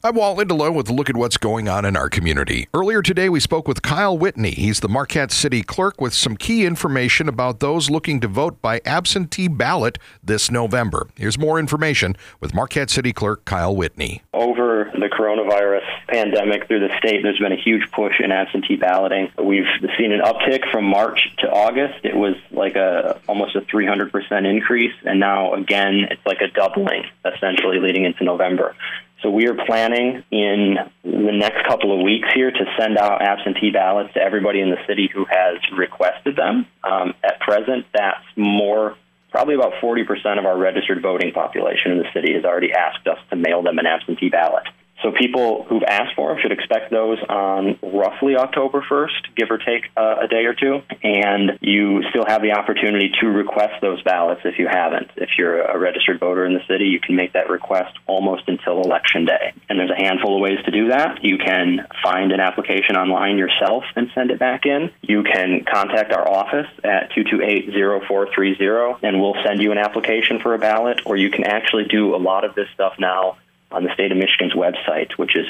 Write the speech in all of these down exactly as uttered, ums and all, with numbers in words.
I'm Walt Lindelof with a look at what's going on in our community. Earlier today, we spoke with Kyle Whitney. He's the Marquette City Clerk with some key information about those looking to vote by absentee ballot this November. Here's more information with Marquette City Clerk Kyle Whitney. Over the coronavirus pandemic through the state, there's been a huge push in absentee balloting. We've seen an uptick from March to August. It was like a almost a three hundred percent increase, and now again, it's like a doubling, essentially leading into November. So we are planning in the next couple of weeks here to send out absentee ballots to everybody in the city who has requested them. Um, at present, that's more, probably about forty percent of our registered voting population in the city has already asked us to mail them an absentee ballot. So people who've asked for them should expect those on roughly October first, give or take uh, a day or two. And you still have the opportunity to request those ballots if you haven't. If you're a registered voter in the city, you can make that request almost until Election Day. And there's a handful of ways to do that. You can find an application online yourself and send it back in. You can contact our office at two two eight, zero four three zero, and we'll send you an application for a ballot. Or you can actually do a lot of this stuff now on the state of Michigan's website, which is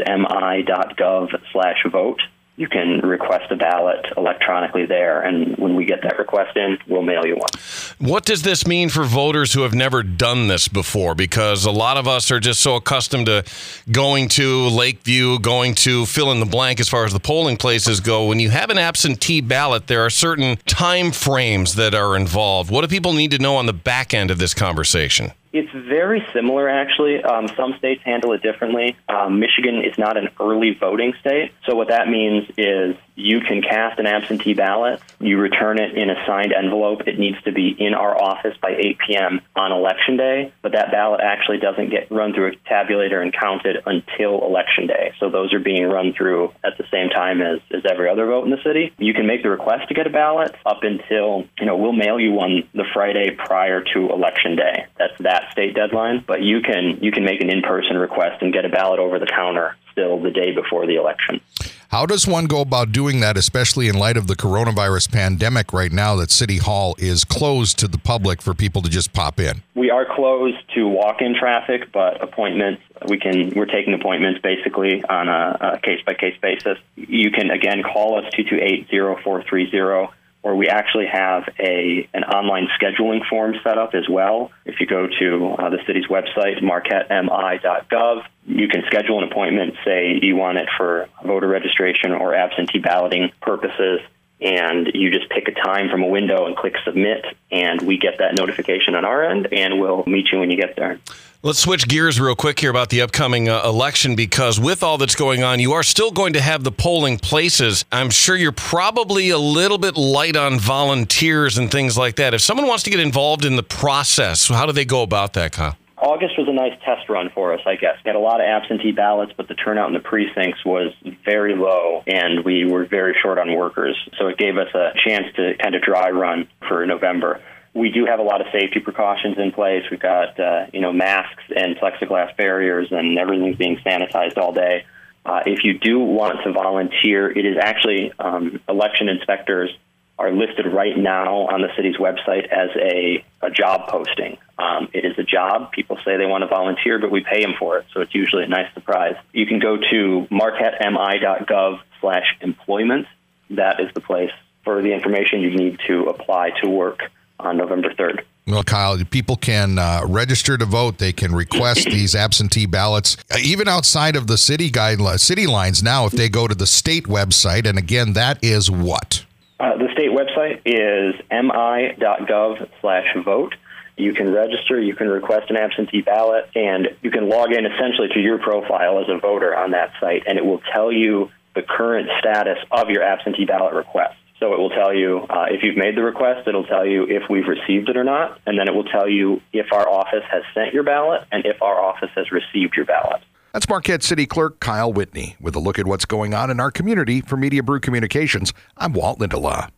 mi.gov slash vote. You can request a ballot electronically there, and when we get that request in, we'll mail you one. What does this mean for voters who have never done this before? Because a lot of us are just so accustomed to going to Lakeview, going to fill in the blank as far as the polling places go. When you have an absentee ballot, there are certain time frames that are involved. What do people need to know on the back end of this conversation? It's very similar, actually. Um, some states handle it differently. Um, Michigan is not an early voting state. So what that means is you can cast an absentee ballot. You return it in a signed envelope. It needs to be in our office by eight p.m. on Election Day. But that ballot actually doesn't get run through a tabulator and counted until Election Day. So those are being run through at the same time as, as every other vote in the city. You can make the request to get a ballot up until, you know, we'll mail you one the Friday prior to Election Day. That's that state deadline, but you can you can make an in-person request and get a ballot over the counter still the day before the election. How does one go about doing that, especially in light of the coronavirus pandemic right now that City Hall is closed to the public for people to just pop in? We are closed to walk-in traffic, but appointments, we can, we're taking appointments basically on a, a case-by-case basis. You can, again, call us two two eight, zero four three zero. Or we actually have a an online scheduling form set up as well. If you go to uh, the city's website, marquette m i dot gov, you can schedule an appointment, say you want it for voter registration or absentee balloting purposes, and you just pick a time from a window and click submit, and we get that notification on our end, and we'll meet you when you get there. Let's switch gears real quick here about the upcoming uh, election, because with all that's going on, you are still going to have the polling places. I'm sure you're probably a little bit light on volunteers and things like that. If someone wants to get involved in the process, how do they go about that, Kyle? August was a nice test run for us, I guess. We had a lot of absentee ballots, but the turnout in the precincts was very low, and we were very short on workers. So it gave us a chance to kind of dry run for November. We do have a lot of safety precautions in place. We've got, uh, you know, masks and plexiglass barriers, and everything's being sanitized all day. Uh, if you do want to volunteer, it is actually um, election inspectors are listed right now on the city's website as a, a job posting. Um, it is a job. People say they want to volunteer, but we pay them for it, so it's usually a nice surprise. You can go to marquette m i dot gov slash employment. That is the place for the information you need to apply to work on November third. Well, Kyle, people can uh, register to vote. They can request these absentee ballots, uh, even outside of the city guidelines, city lines now, if they go to the state website. And again, that is what? Uh, the state website is mi.gov slash vote. You can register, you can request an absentee ballot, and you can log in essentially to your profile as a voter on that site, and it will tell you the current status of your absentee ballot request. So it will tell you uh, if you've made the request, it'll tell you if we've received it or not, and then it will tell you if our office has sent your ballot and if our office has received your ballot. That's Marquette City Clerk Kyle Whitney with a look at what's going on in our community. For Media Brew Communications, I'm Walt Lindelof.